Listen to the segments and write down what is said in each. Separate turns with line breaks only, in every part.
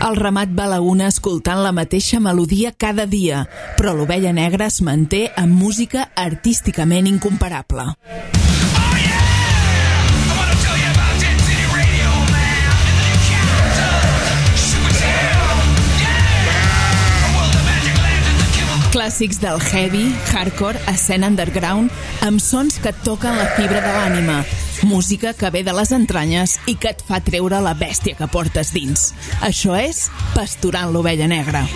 El ramat va a la una escoltant la mateixa melodia cada dia, però l'Ovella Negra es manté amb música artísticament incomparable. Clàssics del heavy, hardcore, escena underground, amb sons que et toquen la fibra de l'ànima. Música que ve de les entranyes i que et fa treure la bèstia que portes dins. Això és Pasturant l'Ovella Negra.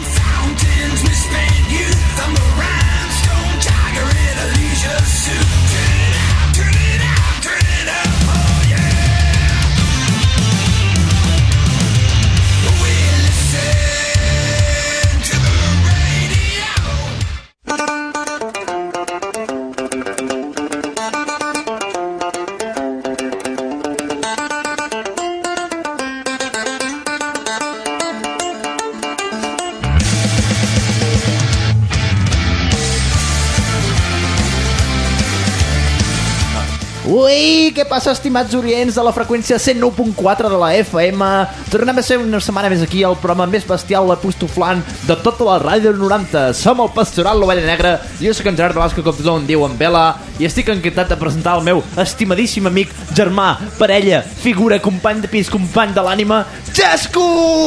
Ui, què passa, estimats orients de la freqüència 109.4 de la FM? Tornem a ser una setmana més aquí al programa més bestial, l'apostoflant de tota la ràdio 90. Som el Pastoral l'Ovella Negra. Jo soc en Gerard Velasco, com tothom diu, en Vela, i estic encantat de presentar el meu estimadíssim amic, germà, parella, figura, company de pis, company de l'ànima, Xesco!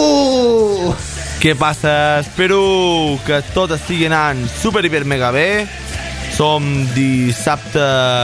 Què passa? Espero que tot estigui anant super hiper mega bé. Som dissabte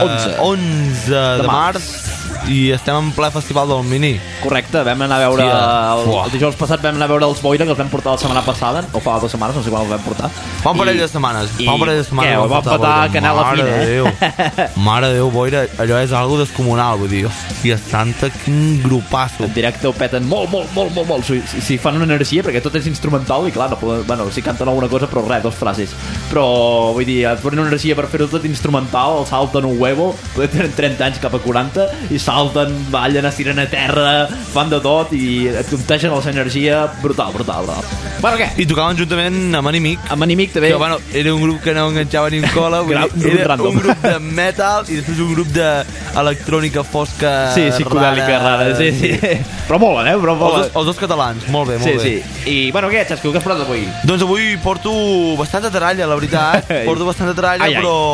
11 de març i estem en ple festival del Mini.
Correcte, vam anar a veure el dijous passat vam anar a veure els Boira, que els vam portar la setmana passada, o fa 2 setmanes, no sé quan els vam portar.
Fa un parell de setmanes.
Què? Ho vam petar canela fina,
Mare de Déu, Boira, allò és algo descomunal, vull dir, hòstia santa, quin grupasso.
En directe ho peten molt. Si fan una energia, perquè tot és instrumental i clar, no poden, bueno, si canten alguna cosa, però res, 2 frases. Però, vull dir, et ponen una energia per fer-ho tot instrumental, el salten un huevo, poder tenen 30 anys cap a 40, i salten, ballen, estiren a terra, fan de tot i et contegen la seva energia. Brutal. Bueno, què?
I tocaven juntament amb Animic.
Amb Animic també.
Que, bueno, era un grup que no enganxava ni un cola. Era un grup de metal i després un grup d'electrònica fosca.
Sí, psicodèlica rara. Sí. Però molen,
Els dos catalans, molt bé.
Sí. I, bueno, què, Xesco, què has portat avui?
Doncs avui porto bastanta tralla, la veritat. Porto bastanta tralla,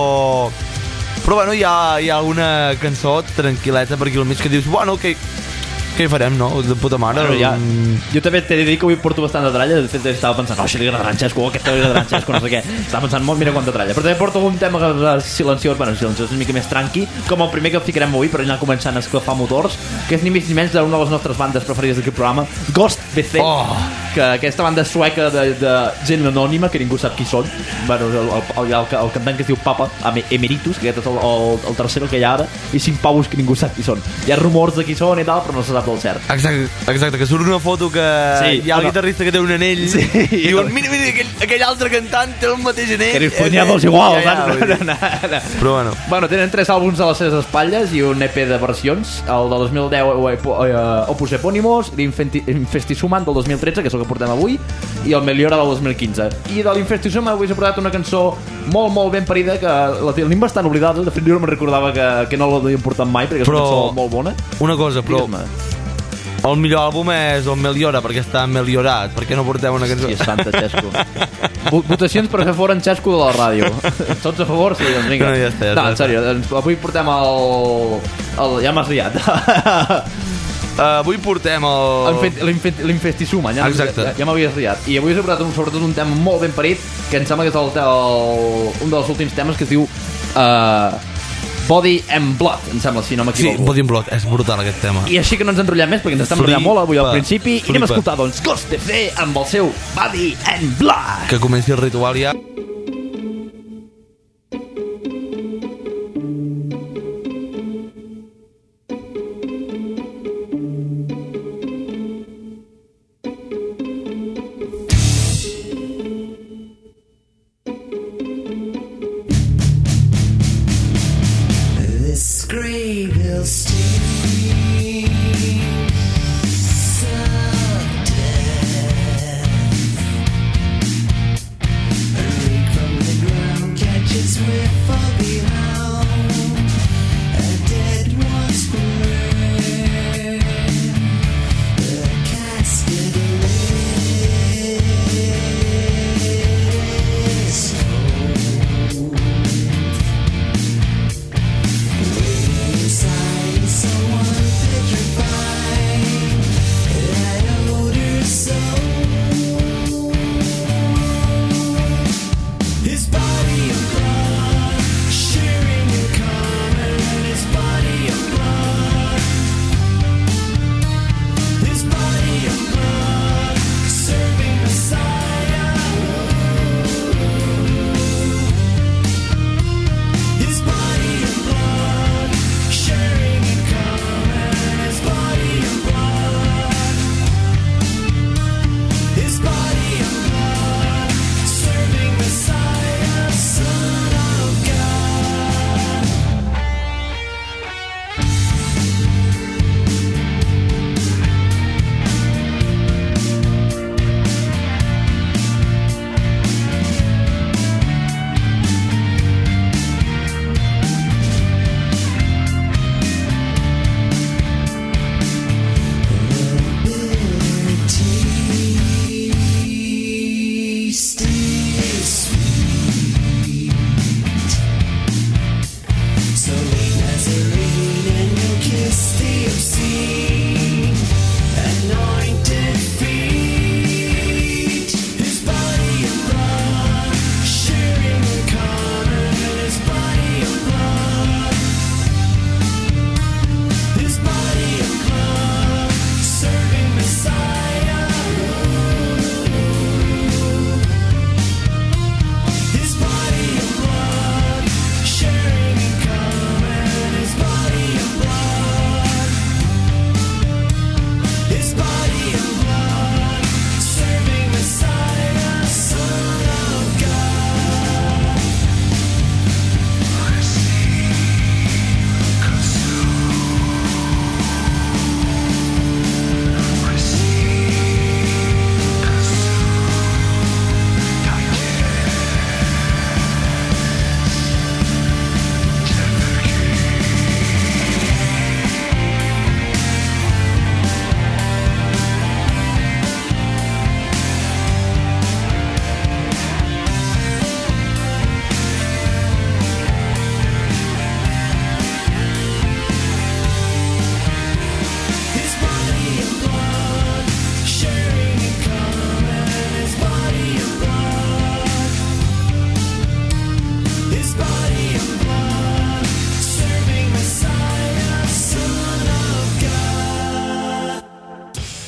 però bueno, hi ha alguna cançó tranquil·leta per aquí al mig que dius, bueno, què hi farem, no? De puta mare.
Jo també t'he de dir que avui porto bastant de tralla. De fet, estava pensant, això li agradarà en Xesco, aquesta li agradarà en Xesco, no sé què. Estava pensant molt, mira quanta tralla. Però també porto un tema silenciós, una mica més tranqui, com el primer que ficarem avui, per anar començant a esclafar motors, que és ni més ni menys d'una de les nostres bandes preferides d'aquest programa, Ghost BC, que aquesta banda sueca de gent anònima, que ningú sap qui són. Bueno, el cantant que es diu Papa Emeritus, que aquest és el tercer que hi ha ara, i 5 pavos que ningú sap qui són. Hi ha rumors de qui són i tal, però no se sap del cert.
Exacte, que surt una foto que hi ha el guitarrista que té un anell i diuen, mira, aquell altre cantant té el mateix anell.
Que eres fonyados igual.
Però
bueno, tenen 3 àlbums a les seves espatlles i un EP de versions, el de 2010 Opus Epónimos, l'Infestisuman del 2013, que és el que portem avui, i el Meliora del 2015. I de l'Infestisuman avui s'ha portat una cançó molt ben parida, que la tenim bastant oblidada. De fet, jo no me'n recordava que no l'havíem portat mai, perquè és una cançó molt bona.
Una cosa, però el millor àlbum és el Meliora, perquè està meliorat. Per què no portem una cançó?
Sí, és santa, Xesco. Votacions per fer fora en Xesco de la ràdio. Tots a favor? Sí, doncs vinga. No, en sèrio, avui portem el... Ja m'has riat.
Avui portem
l'Infestisuma. Ja m'havies riat. I avui us he portat sobretot un tema molt ben parit, que em sembla que és un dels últims temes, que es diu Body and Blood, em sembla, si no m'equivoco.
Sí, Body and Blood, és brutal aquest tema.
I així que no ens enrotllem més, perquè ens estem enrotllant molt avui al principi, i anem a escoltar, doncs, Ghost BC amb el seu Body and Blood.
Que comenci el ritual ja.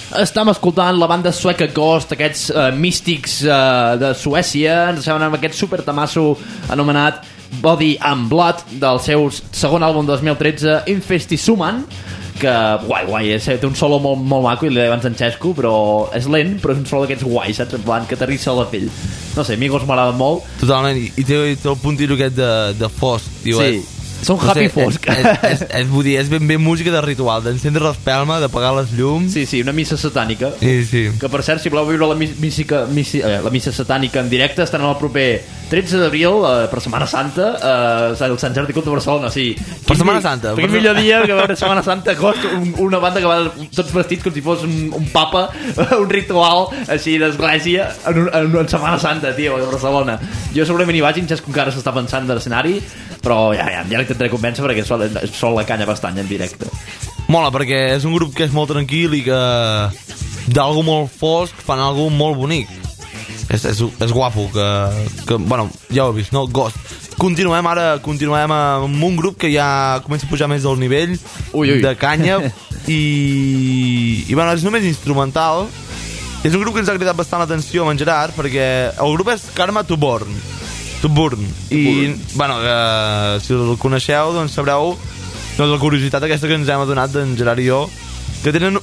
Estem escoltant la banda sueca Ghost, aquests místics de Suècia. Ens deixaven amb aquest super tamasso anomenat Body and Blood del seu segon àlbum 2013, Infestisuman, que guai, té un solo molt maco, i li deia abans en Xesco, però és lent, però és un solo d'aquests guais, saps? En plan, que t'arrissa a la pell. No sé, amigos, m'agrada molt.
Totalment, i té el puntiro aquest de fosc, tio.
Sí, són happy fosc.
Vull dir, és ben bé música de ritual, d'encendre l'espelma, d'apagar les llums.
Sí, una missa satànica.
Sí.
Que, per cert, si voleu viure la missa satànica en directe, estan el proper 13 d'abril, per Setmana Santa, el Sant Jordi Cult de Barcelona, sí.
Per Setmana Santa.
Quin millor dia que veure Setmana Santa, una banda que va tots vestits com si fos un papa, un ritual així d'església en Setmana Santa, tio, a Barcelona. Jo segurament hi vaig, en Xesco encara s'està pensant de l'escenari, però ja l'intentaré convèncer perquè sol la canya bastant en directe.
Mola, perquè és un grup que és molt tranquil i que d'algú molt fosc fan algú molt bonic. És guapo, que bueno, ja ho he vist, no? Ghost. Continuem amb un grup que ja comença a pujar més del nivell de canya i bueno, és només instrumental. És un grup que ens ha cridat bastant l'atenció amb en Gerard, perquè el grup és Karma to Burn i bueno, si el coneixeu doncs sabreu doncs, la curiositat aquesta que ens hem adonat d'en Gerard i jo, que tenen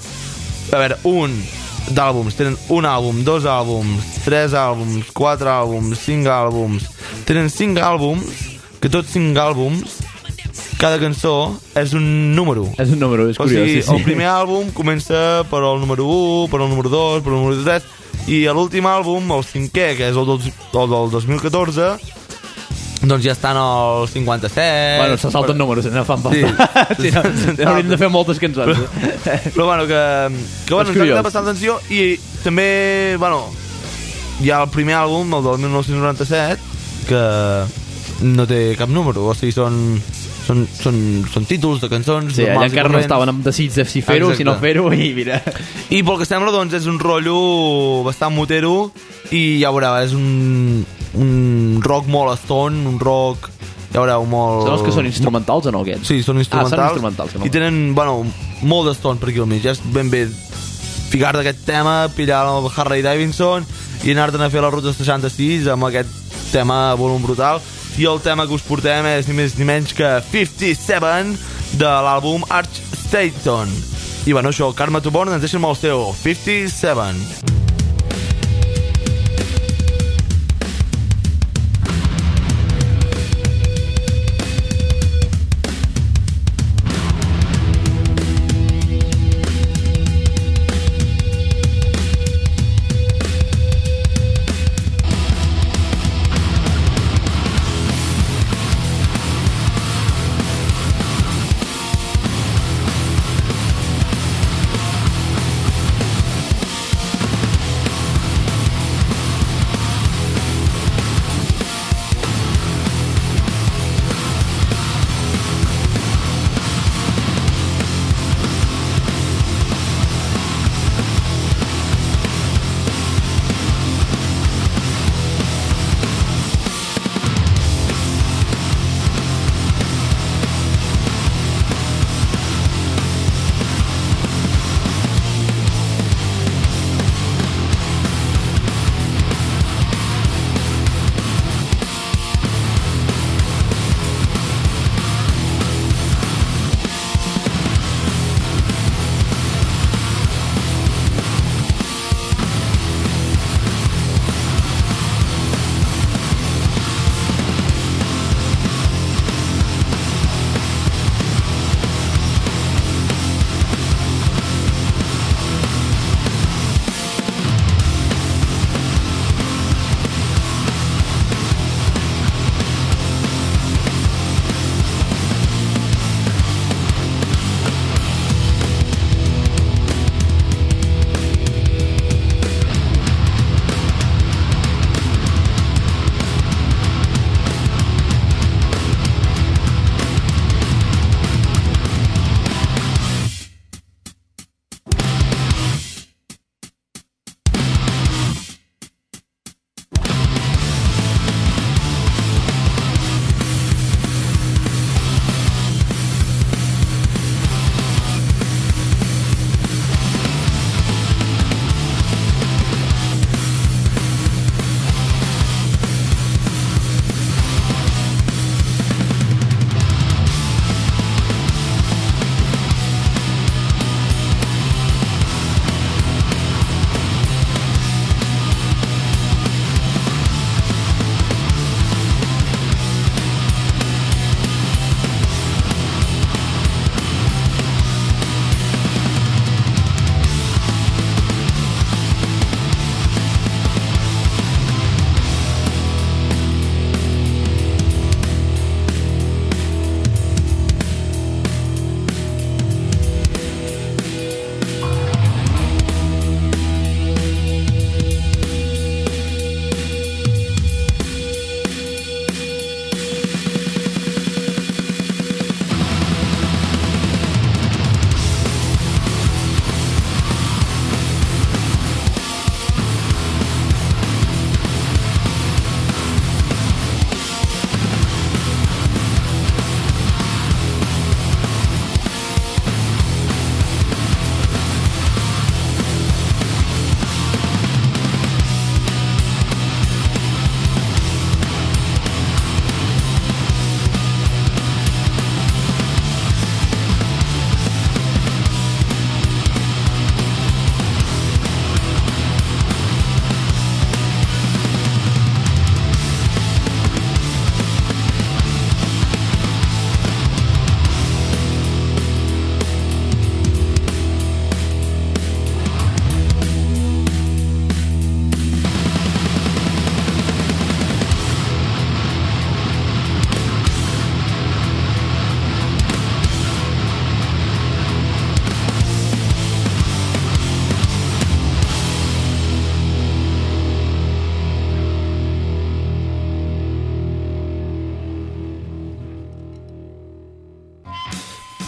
tenen un àlbum, 2 àlbums, 3 àlbums, 4 àlbums, 5 àlbums. Tenen 5 àlbums, que tots 5 àlbums, cada cançó és un número.
És un número, és curiós.
O sigui,
sí.
El primer àlbum comença per el número 1, per el número 2, per el número 3, i l'últim àlbum, el cinquè, que és el del 2014, doncs ja estan al 57.
Bueno, se salten números, no fan falta.
Sí,
hauríem de fer moltes cançons.
Però bueno, que bueno, ens ha quedat bastant atenció. I també, bueno, hi ha el primer àlbum, el del 1997, que no té cap número. O sigui, són títols de cançons.
Sí, allà encara no estaven amb desig de si fer-ho, si no fer-ho, i mira.
I pel que sembla, doncs, és un rotllo bastant motero, i ja veureu, és un rock molt stone, un rock, ja veureu, molt...
Són els que són instrumentals o no, aquests?
Sí, són instrumentals.
Són instrumentals.
I tenen, bueno, molt d'stone per aquí al mig. Ja és ben bé ficar d'aquest tema, pillar el Harley Davidson i anar-te'n a fer la ruta 66 amb aquest tema volum brutal. I el tema que us portem és ni més ni menys que 57 de l'àlbum Archstaton. I bueno, això, Karma to Burn, ens deixen amb el seu 57.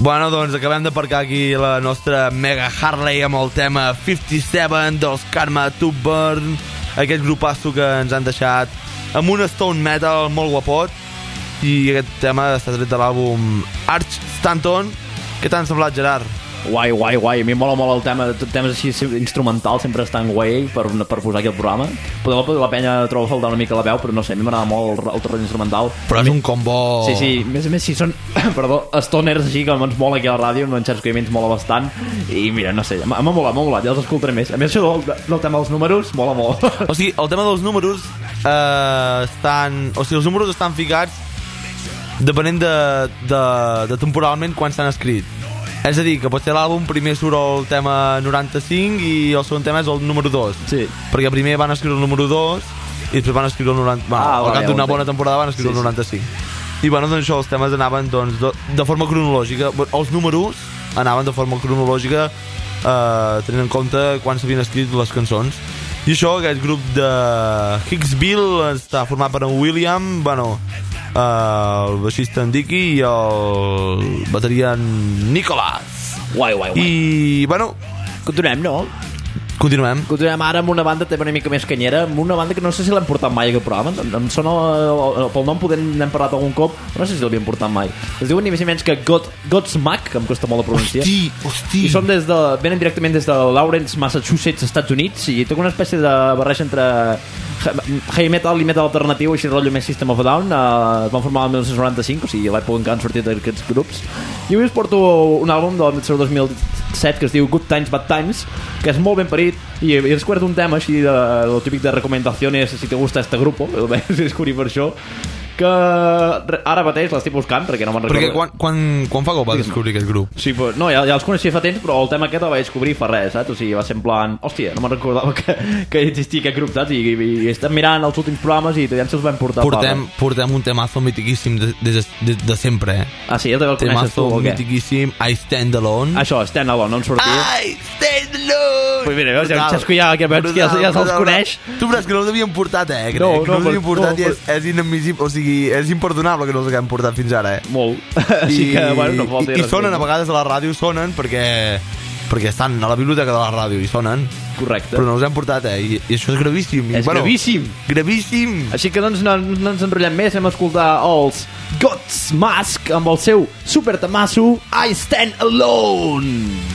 Bueno, doncs acabem d'aparcar aquí la nostra Mega Harley amb el tema 57 dels Karma to Burn, aquest grupasso que ens han deixat amb un stone metal molt guapot, i aquest tema està tret de l'àlbum Arch Stanton. Què t'han semblat, Gerard?
Guai. A mi mola molt el tema. Temes així instrumentals sempre estan guai per posar aquí al programa. Potser la penya troba faltar una mica la veu, però no sé, a mi m'agrada molt el terreny instrumental.
Però és un combo...
Sí, més a més, si són stoners així, que ens mola aquí a la ràdio, en certs caiments mola bastant, i mira, no sé, m'ha molat, ja els escoltaré més. A més, això del tema dels números mola molt.
O sigui, el tema dels números els números estan ficats depenent de temporalment quan s'han escrit. És a dir, que potser l'àlbum primer surt el tema 95 i el segon tema és el número 2.
Sí.
Perquè primer van escriure el número 2 i després van escriure el 90... al cap d'una bona temporada van escriure el 95. I bueno, doncs això, els temes anaven doncs, de forma cronològica. Els números anaven de forma cronològica tenint en compte quan s'havien escrit les cançons. I això, aquest grup de Hicksville està format per en William, el baixista en Dicky i el bateria en Nicolas.
Guai.
I, bueno...
Continuem ara amb una banda també una mica més canyera, amb una banda que no sé si l'hem portat mai a aquest programa. Em sona pel nom, n'hem parlat algun cop, però no sé si l'havien portat mai. Es diuen ni més ni menys que Godsmack, que em costa molt de pronunciar.
Hosti.
I són venen directament des de Lawrence, Massachusetts, Estats Units, i té una espècie de barreja entre heavy metal i metal alternatiu, així rotllo més System of a Down. Es van formar el 1995, o sigui, l'època en què han sortit aquests grups. I avui us porto un àlbum del 2007 que es diu Good Times, Bad Times, que és molt ben parit, i he descobert un tema així el típic de recomendaciones si te gusta este grupo, el vaig descobrir per això, que ara mateix l'estic buscant perquè no me'n recordo.
Perquè quan fa cop vas descobrir aquest grup?
Sí, però, no, ja els coneixia fa temps, però el tema aquest el vaig descobrir fa res, saps? O sigui, va ser en plan, hòstia, no me'n recordava que existia aquest grup, saps? I estem mirant els últims programes i ja ens els vam portar.
Portem un temazo mitiquíssim de sempre, eh?
Ah, sí? Ja te'l coneixes tu, o què?
Temazo mitiquíssim, I Stand Alone.
Això, Stand Alone, no en sortia.
I Stand Alone!
Pues mira, veus, ja en Xesco ja se'ls coneix.
Tu, però és que no els havien portat, crec. No els havien portat i és inadmissible, o sigui, és imperdonable que no els haguem portat fins ara,
Molt. Així que, bueno, no pot dir.
I sonen, a vegades a la ràdio sonen perquè estan a la biblioteca de la ràdio i sonen.
Correcte.
Però no els hem portat, I això és gravíssim. Gravíssim.
Així que doncs no ens enrotllem més, hem escoltar els Godsmack amb el seu super tamasso I Stand Alone.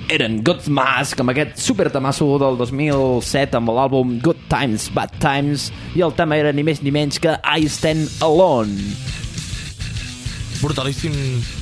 eren God's Mask, amb aquest super temasso del 2007 amb l'àlbum Good Times, Bad Times, i el tema era ni més ni menys que I Stand Alone.
Brutalíssim.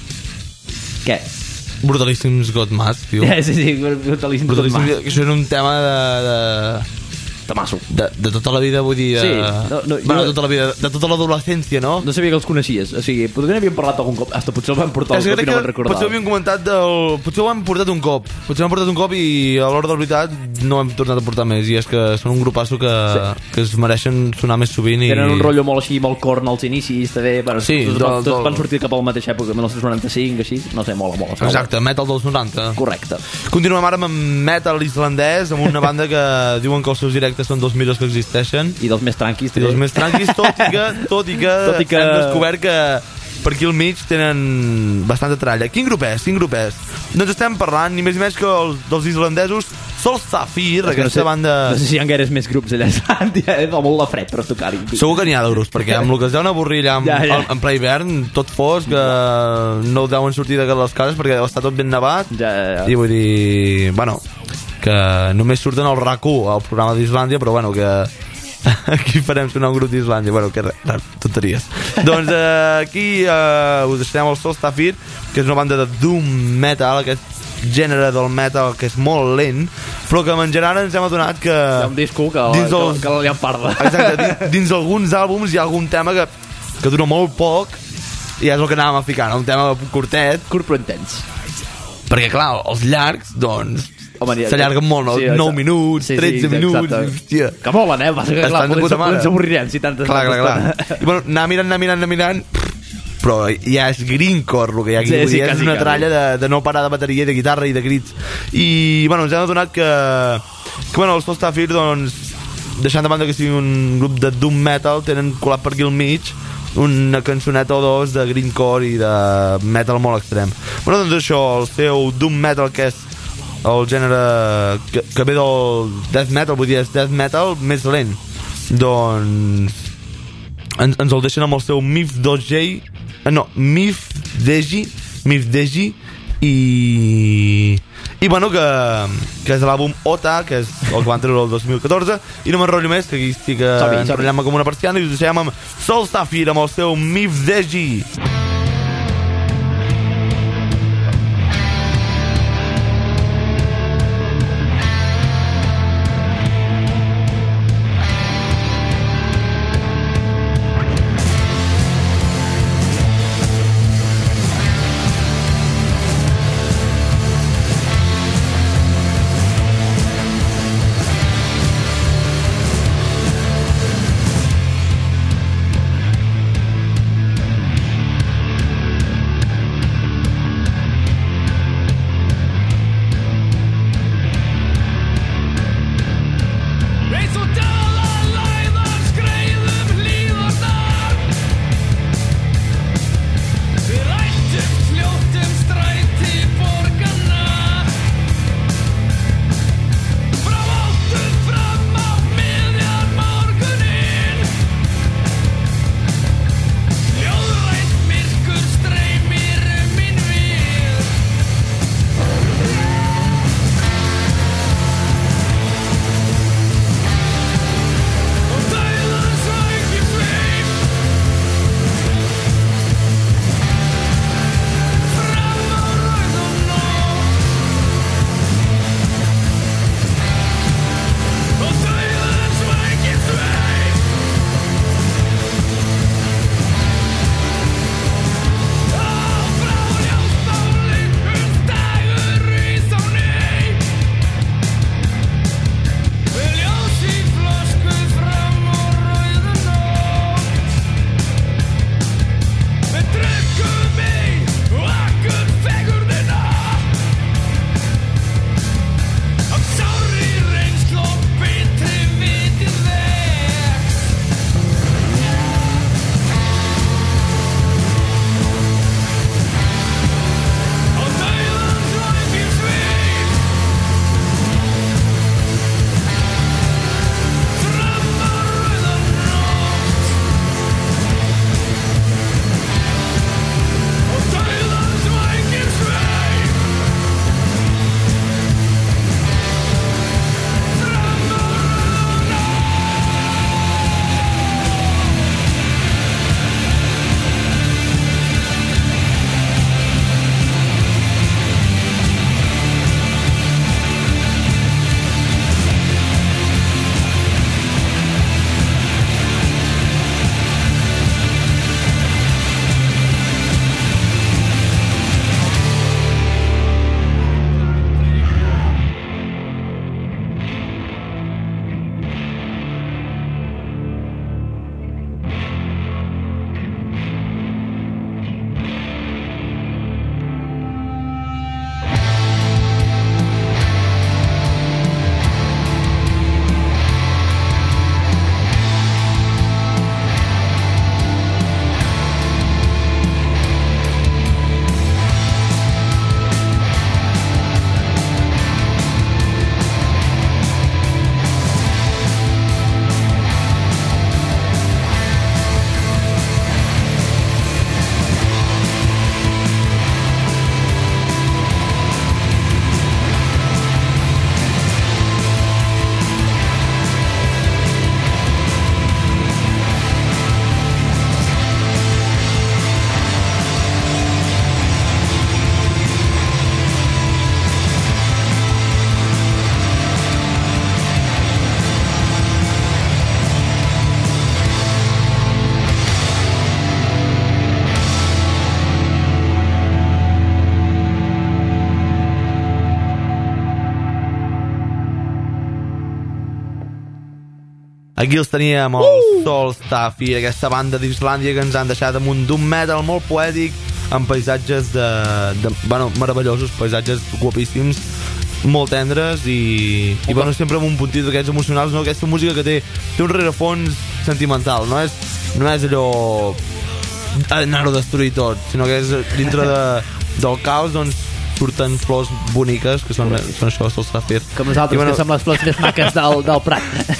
Què?
Brutalíssims God Mask, tio.
Sí, brutalíssim God Mask.
Això era un tema de
temasso.
De tota la vida, vull dir...
Sí.
Bueno, tota la vida, de tota l'adolescència, no?
No sabia que els coneixies. O sigui, potser n'havíem parlat algun cop. Hasta potser el vam portar algun cop i no me'n recordava.
Potser ho havíem comentat potser ho hem portat un cop. Potser ho hem portat un cop i a l'hora de la veritat no hem tornat a portar més. I és que són un grupasso que es mereixen sonar més sovint.
Tenen un rotllo molt així, molt corn als inicis, també. Bueno,
sí,
tots van sortir cap a la mateixa època, 1995, així. No sé, mola.
Exacte, metal dels 90.
Correcte.
Continuem ara amb metal islandès, amb una banda que diuen que els seus directes són dels millors que existeixen.
I dels més tranquis.
I dels més tranquis, tot i que hem descobert que per aquí al mig tenen bastanta tralla. Quin grup és? Doncs estem parlant ni més ni menys que dels islandesos Solstafir, aquesta banda...
No sé si hi ha gaires més grups allà a Islàndia, fa molt de fred per tocar-hi.
Segur que n'hi ha de grups, perquè amb el que es deuen avorrir allà en ple hivern, tot fos, que no deuen sortir de les cases perquè deu estar tot ben nevat. I vull dir... Bueno, que només surten al RAC1, al programa d'Islàndia, però bueno, que aquí farem sonar un grup d'Islàndia. Bueno, que res, tonteries. Doncs aquí us deixarem el Solstafir, que és una banda de doom metal, aquest gènere del metal que és molt lent, però que amb en Gerard ens hem adonat que...
Hi ha un disco que la liam parda.
Exacte, dins alguns àlbums hi ha algun tema que dura molt poc i és el que anàvem a ficar, no? Un tema curtet.
Curt però intens.
Perquè clar, els llargs, doncs...
s'allarguen
molt, no? Sí, 9 minuts, 13 minuts, hòstia.
Que molen, passa que clar, ens avorrirem si tantes...
Clar. I bueno, anar mirant, però ja és greencore el que hi ha aquí, sí, és una tralla de no parar de bateria, de guitarra i de crits. I bueno, ens hem adonat que bueno, els Solstafir, doncs, deixant de banda que sigui un grup de doom metal, tenen colat per aquí al mig una cançoneta o dos de greencore i de metal molt extrem. Bueno, doncs això, el seu doom metal, que és el gènere que ve del death metal, vull dir, és death metal més lent, doncs ens el deixen amb el seu Mif Deji i bueno, que és l'àlbum Ota, que és el que van treure el 2014, i no m'enrotllo més, que aquí estic enrotllant-me com una persiana, i us deixem amb Solstafir amb el seu Mif Deji. Aquí els teníem el Soulstaff i aquesta banda d'Islàndia que ens han deixat damunt d'un metal molt poètic amb paisatges meravellosos, paisatges guapíssims, molt tendres i bueno, sempre amb un puntit d'aquests emocionals, no? Aquesta música que té un rerefons sentimental, no és allò anar-ho a destruir tot, sinó que és dintre del caos, doncs surten flors boniques, que són això, Soulstaff.
Com nosaltres, que som les flors més maques del Prat.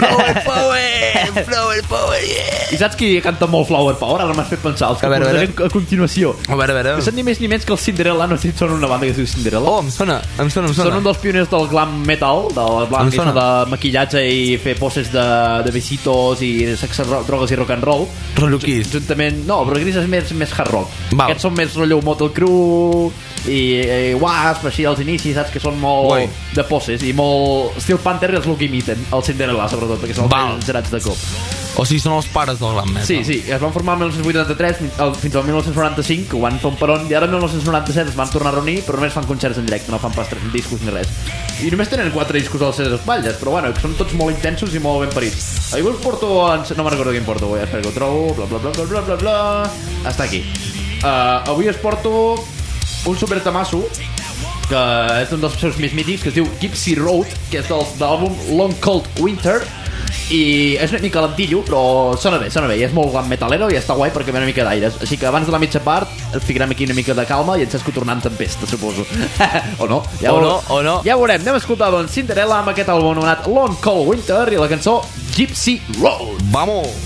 Flower power, yeah!
I saps qui canta molt Flower Power? Ara m'has fet pensar, els que posarem a continuació.
A veure.
Que són ni més ni menys que els Cinderella, no sé si són una banda que es diu Cinderella.
Oh, em sona.
Són un dels pioners del glam metal, del glam de maquillatge i fer poses de besitos i sexe, drogues i rock and roll.
Rolluquís.
Juntament, no, però Gris és més hard rock.
Val.
Aquests són més rotllo Motley Crue i Wasp, així als inicis, saps? Que són molt de poses i molt... Steel Panther és el que imiten, el Cinderella sobretot, perquè són els gerats de cop.
O sigui, són els pares del glam metal.
Sí, es van formar el 1983 fins al 1995, que ho van fer un peron, i ara el 1997 es van tornar a reunir, però només fan concerts en directe, no fan pas discos ni res. I només tenen 4 discos a les seves espatlles, però bueno, són tots molt intensos i molt ben parits. Avui us porto... No me'n recordo quin porto, espera que ho trobo, bla. Està aquí. Avui us porto un super tamasso que és un dels seus més mítics, que es diu Gypsy Road, que és de l'àlbum Long Cold Winter, i és una mica lentillo, però sona bé, i és molt glam metalero i està guai perquè ve una mica d'aires. Així que abans de la mitja part et ficarem aquí una mica de calma i ens escolto tornant tempesta, suposo. O no? Ja veurem. Anem a escoltar doncs Cinderella amb aquest àlbum anomenat Long Cold Winter i la cançó Gypsy Road.
Vamos!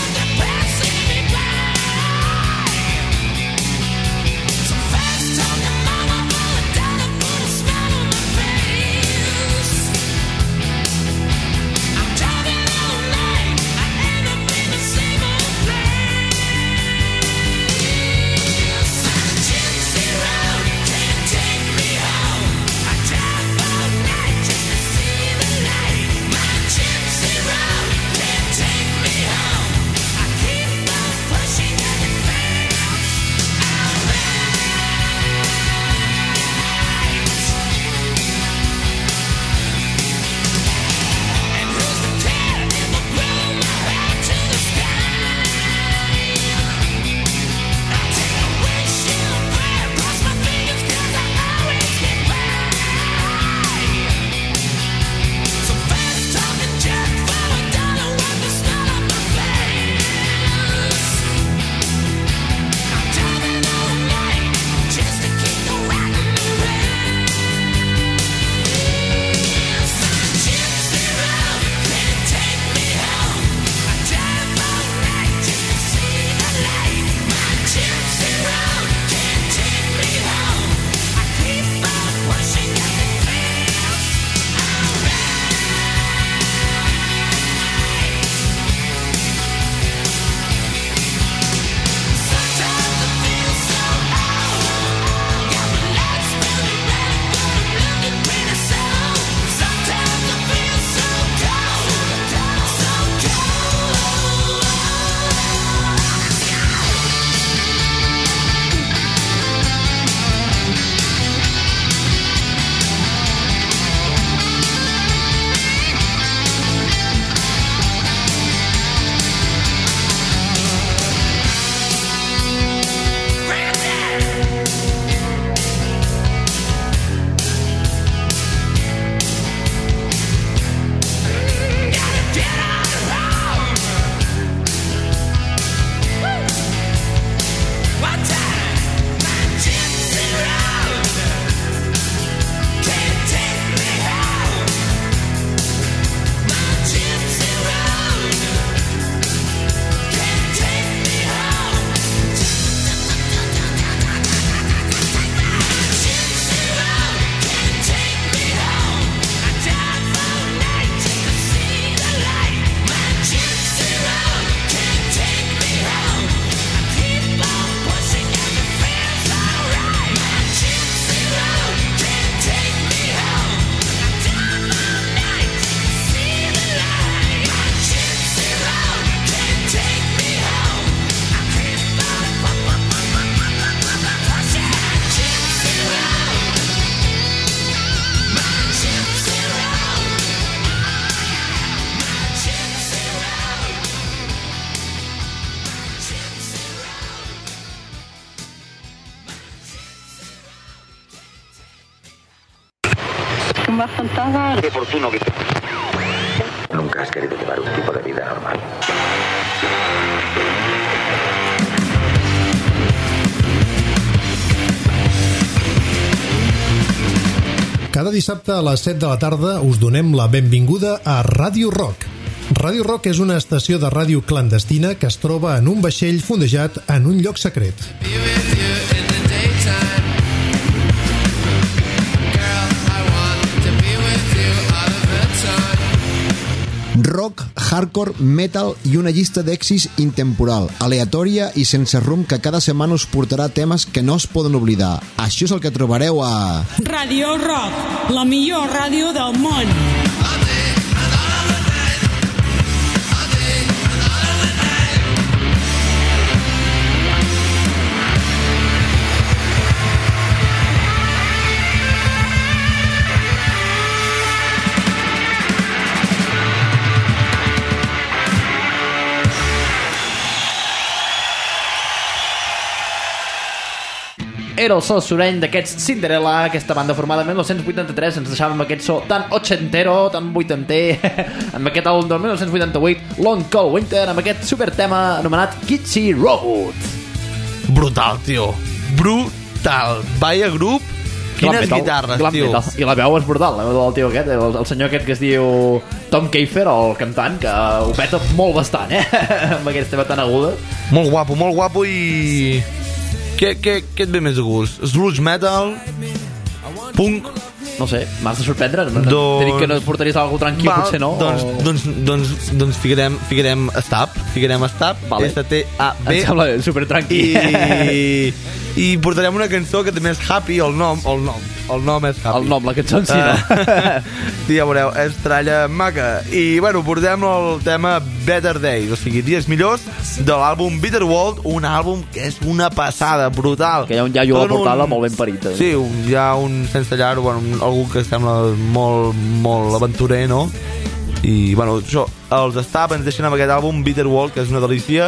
Talking más contada.
Qué oportuno que... Nunca has querido llevar un tipo de vida normal.
Cada dissabte a les 7 de la tarda us donem la benvinguda a Ràdio Rock. Ràdio Rock és una estació de ràdio clandestina que es troba en un vaixell fondejat en un lloc secret.
Rock, hardcore, metal i una llista d'èxits intemporal, aleatòria i sense rumb que cada setmana us portarà temes que no es poden oblidar. Això és el que trobareu a...
Ràdio Rock, la millor ràdio del món.
Era el so soreny d'aquests Cinderella, aquesta banda formada en 1983. Ens deixàvem aquest so tan ochentero, tan vuitanter, amb aquest àlbum del 1988, Long Cold Winter, amb aquest supertema anomenat Gitsy Road.
Brutal, tio. Brutal. Vaya grup. Quines guitarres, tio.
I la veu és brutal, la veu del tio aquest, el senyor aquest que es diu Tom Keifer, el cantant, que ho peta molt bastant, amb aquesta veu tan aguda.
Molt guapo i... Què et ve més de gust? Sludge metal? Punk?
No sé, m'has de sorprendre. T'he dit que no portaries alguna cosa tranquil, potser no.
Doncs ficarem Stab.
Vale.
S-T-A-B.
Em sembla super tranquil.
I portarem una cançó que també és happy. El nom és happy.
El nom, la cançó en si, no?
Sí, ja veureu, és tralla maca. I, bueno, portem el tema Better Days, o sigui, dies millors, de l'àlbum Bitter World, un àlbum que és una passada, brutal.
Que hi ha un iaio a la portada molt ben parit.
Sí, hi ha un sense llar, bueno, algú que sembla molt aventurer, no? I, bueno, això, els Stab ens deixen amb aquest àlbum Bitter World, que és una delícia,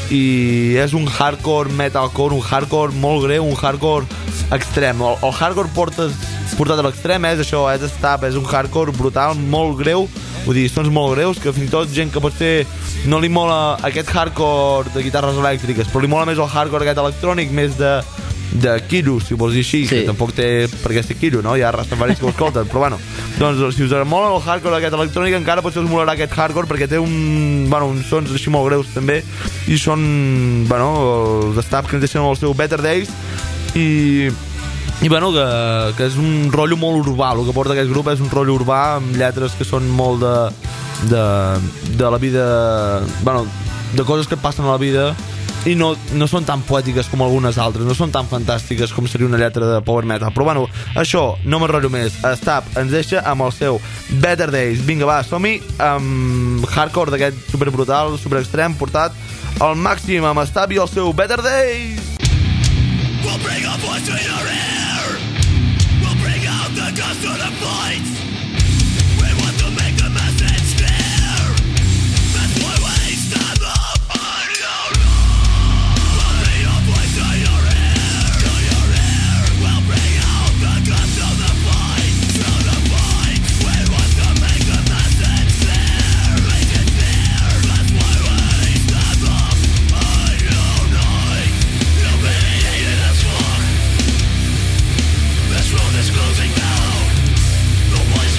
i és un hardcore metalcore, un hardcore molt greu, un hardcore extrem. El hardcore portat a l'extrem és això, és Stab, és un hardcore brutal, molt greu, vull dir, sons molt greus, que fins i tot gent que potser no li mola aquest hardcore de guitarres elèctriques, però li mola més el hardcore aquest electrònic, més de Kiru, si ho vols dir així, sí. Que tampoc té per què ser Kiru, no? Hi ha rastafaris que ho escolten, però bueno, doncs si us mola el hardcore aquest electrònic, encara potser us molarà aquest hardcore, perquè té uns sons així molt greus també, i són, bueno, els Stab que ens deixen el seu Better Days, i bueno, que és un rotllo molt urbà. El que porta aquest grup és un rotllo urbà amb lletres que són molt de la vida, bueno, de coses que passen a la vida, i no són tan poètiques com algunes altres, no són tan fantàstiques com seria una lletra de power metal. Però bueno, això, no m'enrotllo més. Stab ens deixa amb el seu Better Days. Vinga, va, som-hi amb hardcore d'aquest super brutal, super extrem, portat al màxim amb Stab i el seu Better Days.
We'll bring a voice to your ear. We'll bring out the gust to the fight. We want to make the message clear. That's why we stand up on your own. We'll bring a voice to your ear. To your ear. We'll bring out the gust to the fight. To the fight. We want to make the message clear. Make it clear. That's why we stand up on your own. You'll be hated as fuck. This road is closing down. The voice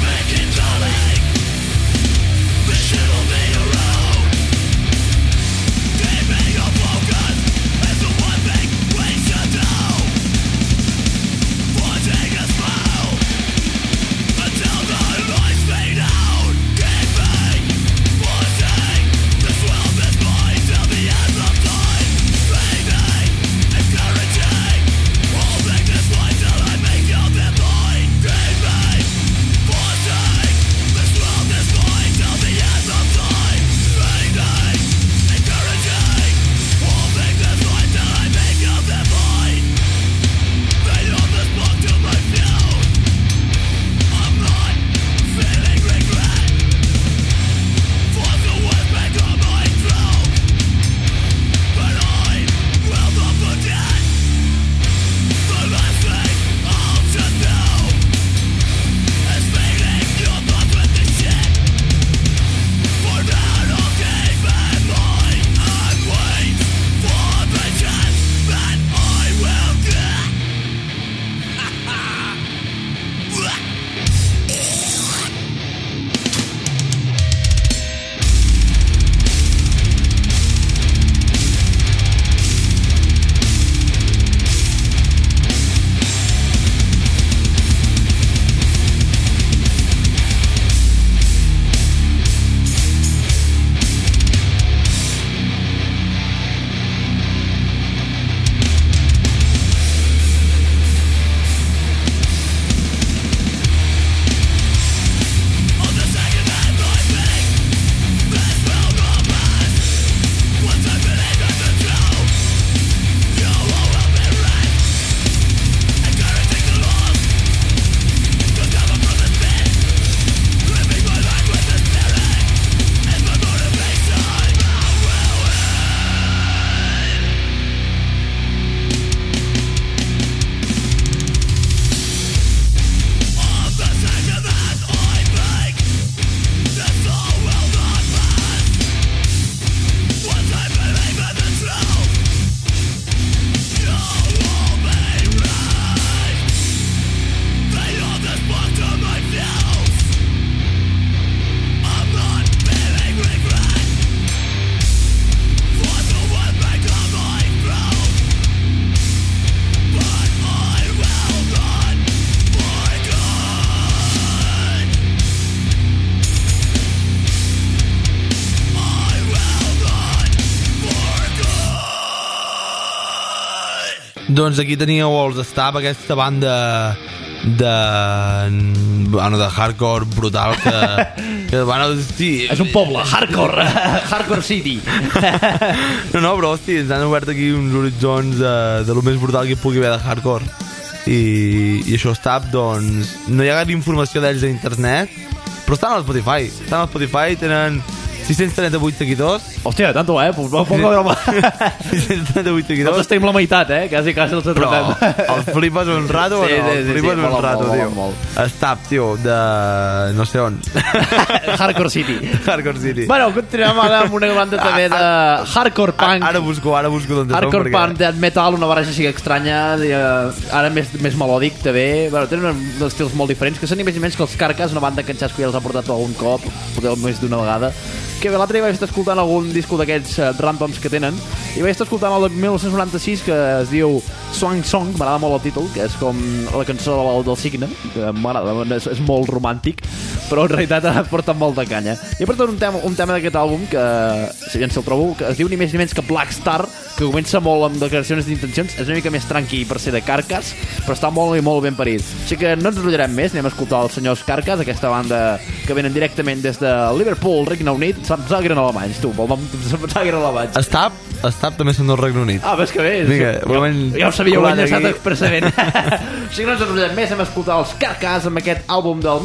Doncs aquí teníeu els Stab, aquesta banda de hardcore brutal que hosti,
és un poble, Hardcore City.
no, però hosti, ens han obert aquí uns horitzons de lo més brutal que pugui haver de hardcore i això Stab, doncs no hi ha gaire informació d'ells a internet, però estan a Spotify, tenen 638 seguidors.
Hòstia, tanto, poca broma.
638 seguidors.
Nosaltres tenim la meitat, quasi els atrapem.
Però el flipes un rato o no? El flipes un rato, tio. Stab, tio, de no sé on.
Hardcore City.
Bueno,
continuem ara amb una banda també de hardcore punk.
Ara busco d'on són.
Hardcore punk, death metal, una barreja així estranya, ara més melòdic també. Bueno, tenen uns estils molt diferents, que són ni més ni menys que els Carcass, una banda que en Xasco ja els ha portat algun cop, potser més d'una vegada. Que bé, l'altre dia vaig estar escoltant algun disco d'aquests randoms que tenen i vaig estar escoltant el de 1996 que es diu Swan Song, m'agrada molt el títol, que és com la cançó del Cigne, que m'agrada, és molt romàntic, però en realitat porta molta canya. I he portat un tema d'aquest àlbum que, si ja ens el trobo, que es diu ni més ni menys que Black Star, que comença molt amb declaracions d'intencions, és una mica més tranqui per ser de Carcass, però està molt i molt ben parit. Així que no ens enrotllarem més, anem a escoltar els senyors Carcass, aquesta banda que venen directament des de Liverpool, Regne Unit. Se'm pensava que eren alemanys, tu, pel nom se'm pensava que eren alemanys.
Stab també són del Regne Unit.
Ah, ves que bé. Ja ho sabia, ho he enllaçat expressament. Així que no ens enrotllem més, anem a escoltar els Carcass amb aquest àlbum del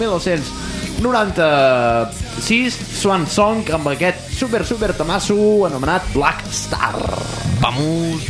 1996, Swan Song, amb aquest super tamasso anomenat Black Star.
Vamos!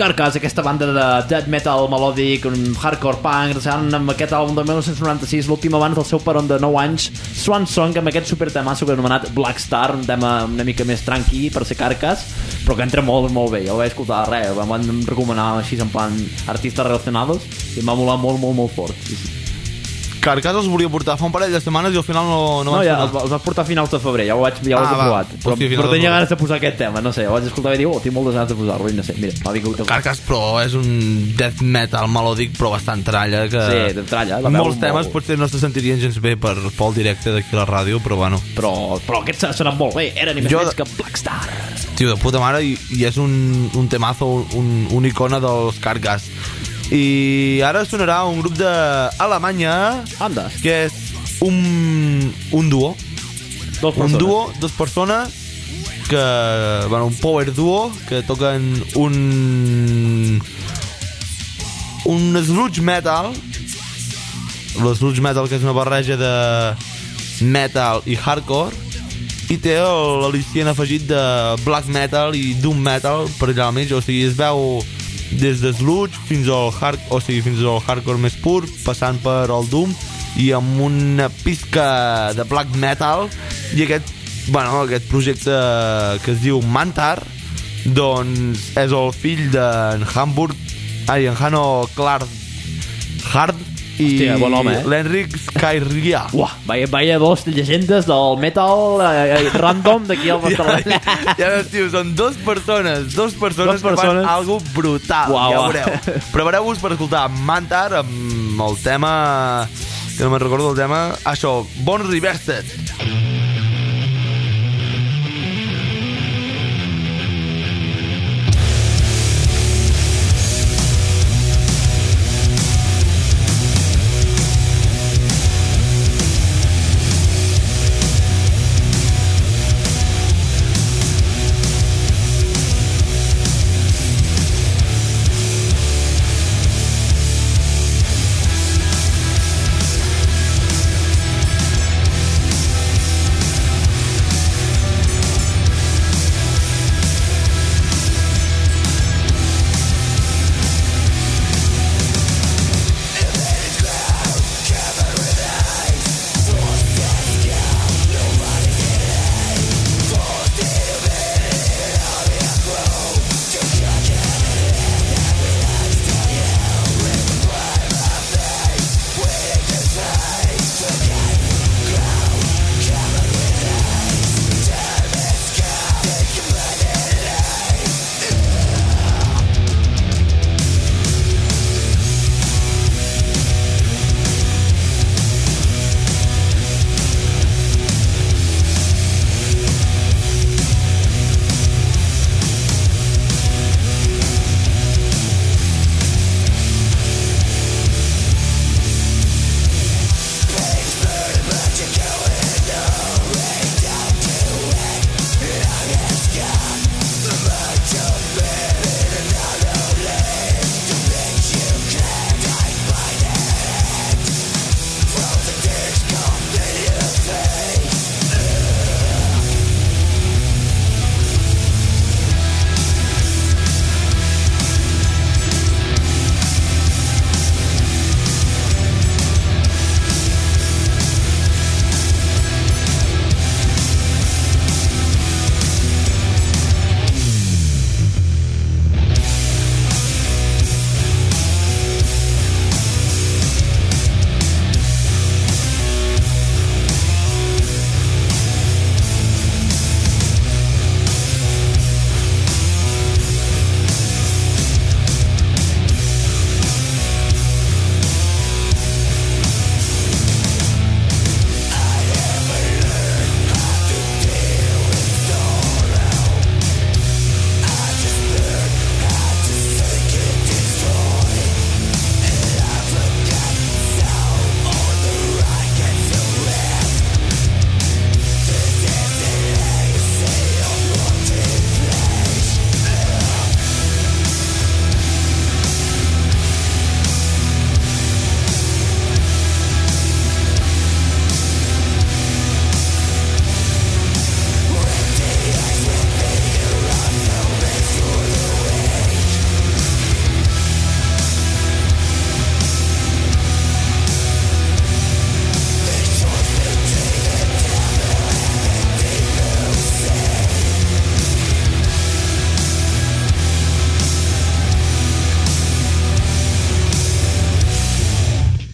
Carcass, aquesta banda de death metal melòdic, un hardcore punk, amb aquest àlbum de 1996, l'últim abans del seu peron de 9 anys, Swan Song, amb aquest supertemasso que he anomenat Black Star, un tema una mica més tranqui per ser Carcass, però que entra molt, molt bé. Jo el vaig escoltar res, em van recomanar així en plan artistes relacionados i em va molar molt, molt, molt fort. Sí, sí.
Carcass els volia portar fa un parell de setmanes i al final no
ja, els vaig portar a finals de febrer, ja ho he provat, però tenia ganes de posar aquest tema, no sé, ho vaig escoltar i dir, tinc moltes ganes de posar-lo i no sé, mira, m'ha vingut.
Carcass, però és un death metal melòdic però bastant tralla, que
sí, tralla,
molts temes potser no se sentirien gens bé pel directe d'aquí a la ràdio, però bueno,
però aquest s'ha sonat molt bé, era ni més menys que Black Star,
tio, de puta mare, i és un temazo, un icona dels Carcass. I ara sonarà un grup d'Alemanya que és un duo. Dos persones que, bueno, un power duo que toquen un sludge metal. El sludge metal, que és una barreja de metal i hardcore, i té l'al·licient afegit de black metal i doom metal per allà al mig, o sigui, es veu des de sludge fins al hardcore més pur, passant per el doom i amb una pisca de black metal. I aquest projecte que es diu Mantar, doncs és el fill d'en Hanno Clark Hard i
bon home,
l'Enric Skyria.
Vaya dos llegendes del metal random d'aquí al Bastalell.
Ja veus, tio, són dos persones que fan algo brutal. Ja ho veureu. Prepareu-vos per escoltar Mantar amb el tema, que no me'n recordo el tema, això, Born Reversed.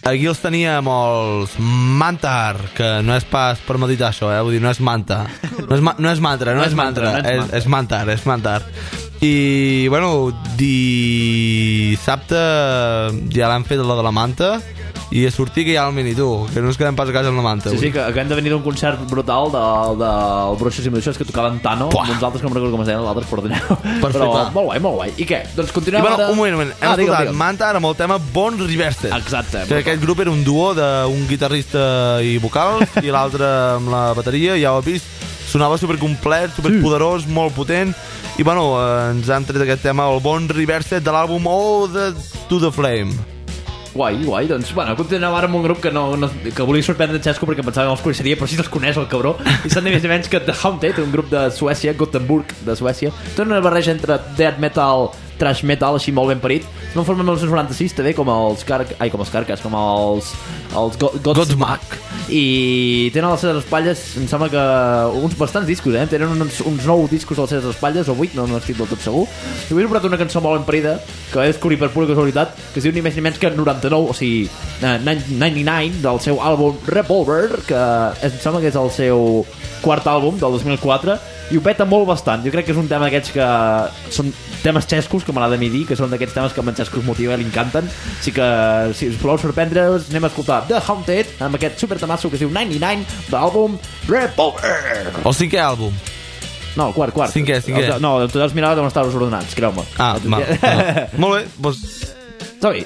aquí els teníem els Mantar, que no és pas per meditar això, vull dir, no és manta, no és mantra, és Mantar. I, bueno, dissabte ja l'han fet la de la manta, i a sortir que hi ha el mini, tu, que no ens quedem pas a casa amb la manta.
Sí, que acabem de venir d'un concert brutal del Bruixes i Bruixes, que tocaven Tano, amb uns altres que no me'n recordo com es deien, l'altre, perdoneu. Però molt guai. I què? Doncs continuem ara...
Un moment. Hem escoltat Mantar amb el tema Bon Reversed.
Exacte.
Que aquest grup era un duo d'un guitarrista i vocals, i l'altre amb la bateria, ja ho he vist, sonava supercomplet, superpoderós, molt potent, i bueno, ens han tret aquest tema, el Bon Reversed, de l'àlbum To The Flame.
Guai, doncs, bueno, continuem ara amb un grup que volia sorprendre en Xesco perquè pensava que els coneixeria, però sí els coneix el cabró, i són ni més ni menys que The Haunted, un grup de Suècia, Gothenburg, de Suècia. Tenen una barreja entre death metal, thrash metal, així molt ben parit. No formen el 1996, també, com els Carcass, com els Godsmack. I tenen a les seves espatlles, em sembla que uns bastants discos, tenen uns 9 discos a les seves espatlles, o 8, no estic del tot segur. I avui he portat una cançó molt ben parida, que vaig descobrir per pura casualitat, que es diu ni més ni menys que 99, o sigui, 99, del seu àlbum Revolver, que em sembla que és el seu quart àlbum, del 2004, i ho peta molt bastant. Jo crec que és un tema d'aquests que són temes xescos, que m'agrada a mi dir, que són d'aquests temes que amb en Xesco es motiva i li encanten. Així que, si us voleu sorprendre's, anem a escoltar The Haunted, amb aquest supertemasso que es diu 99, de l'àlbum Revolver.
El 5è àlbum.
No, el quart.
5è.
No, tu has mirat on estaven ordenats, creu-me.
Molt bé, doncs...
Som-hi.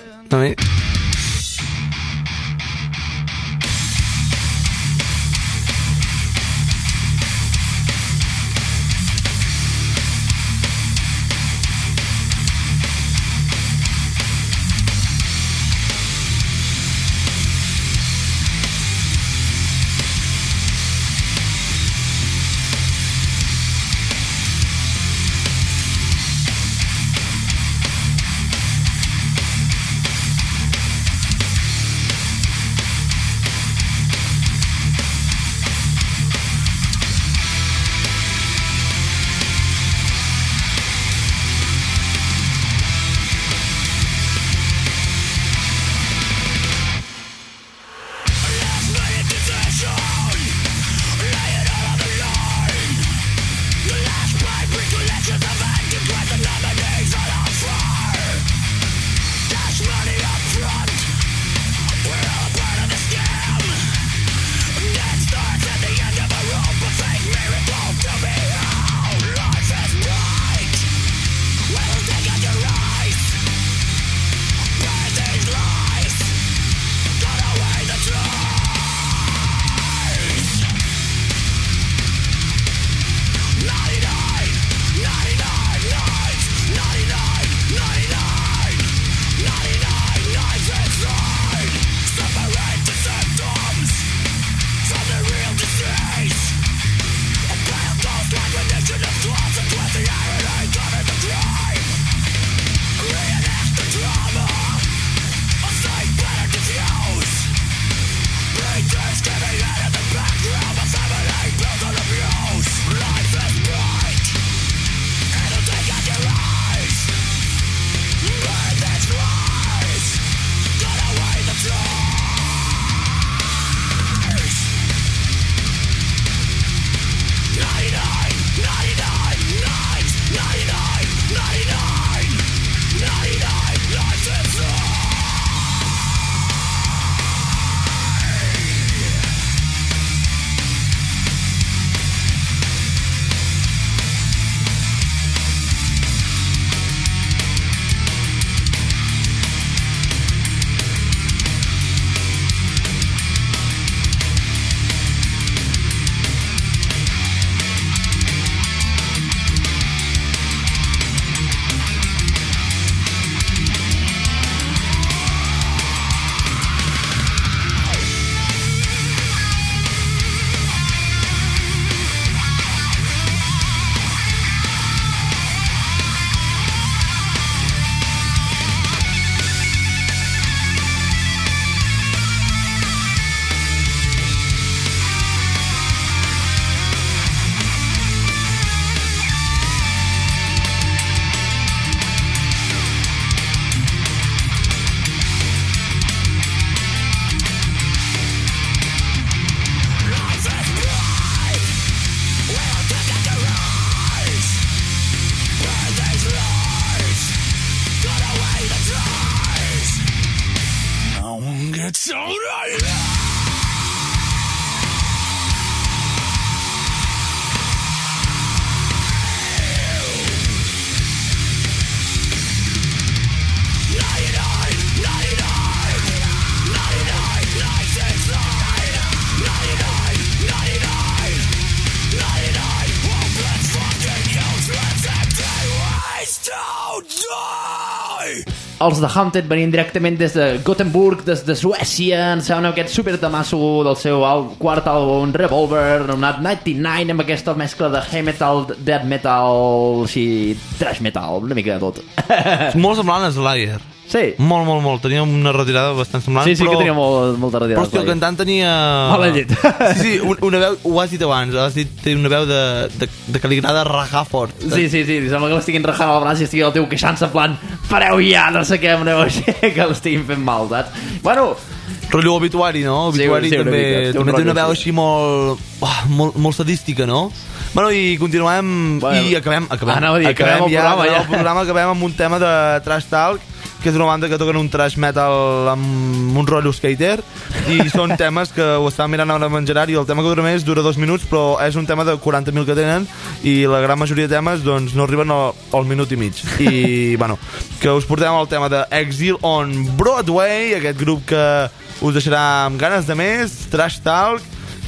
Els The Haunted venien directament des de Gothenburg, des de Suècia. Ens sembla aquest super tamasso del seu quart àlbum Revolver, anomenat 99, amb aquesta mescla de heavy metal, death metal, així, thrash metal, una mica de tot.
Molt semblant a Slayer.
Sí.
Molt. Tenia una retirada bastant semblant.
Sí, que tenia molta retirada.
Però el cantant tenia...
Mala llet.
Sí, una veu, ho has dit abans, té una veu de que li agrada rajar fort.
Sí, sembla que l'estiguin rajant al braç i estigui el teu queixant-se en plan, pareu ja, no sé què, aneu així, que l'estiguin fent mal, saps? Bueno...
Rotllo Obituari, no? Obituari sí, també té una veu així molt sadística, no? Bueno, i continuem... I acabem el programa, acabem amb un tema de Trash Talk, que és una banda que toquen un thrash metal amb un rotllo skater, i són temes que ho estàvem mirant ara amb en Gerard, i el tema que dura més dura 2 minuts, però és un tema de 40.000 que tenen, i la gran majoria de temes doncs, no arriben al minut i mig. I, bueno, que us portem el tema de Exile on Broadway, aquest grup que us deixarà amb ganes de més, Trash Talk,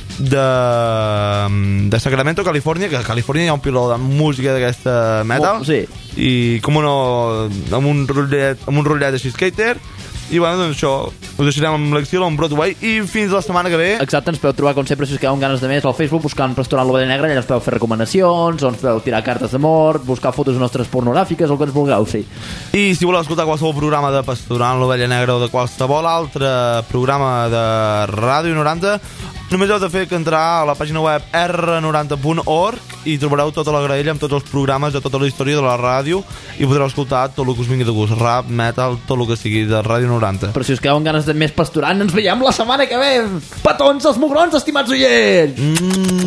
de Sacramento, Califòrnia, que a Califòrnia hi ha un piló de música d'aquesta metal,
sí.
I com no, amb un rotllet així skater. I bueno, doncs això, us deixarem amb l'Exil on Broadway i fins la setmana que ve.
Exacte, ens podeu trobar com sempre si us quedeu amb ganes de més al Facebook buscant Restaurant l'Ovella Negra, allà ens podeu fer recomanacions, o ens podeu tirar cartes d'amor, buscar fotos nostres pornogràfiques, el que ens vulgueu, sí. I
si voleu escoltar qualsevol programa de Restaurant l'Ovella Negra o de qualsevol altre programa de Ràdio 90, només heu de fer que entrar a la pàgina web r90.org i trobareu tota la graella amb tots els programes de tota la història de la ràdio i podreu escoltar tot el que us vingui de gust, rap, metal, tot el que sigui de Ràdio 90.
Però si us quedeu amb ganes de més pasturant, ens veiem la setmana que ve. Petons als mugrons, estimats oients!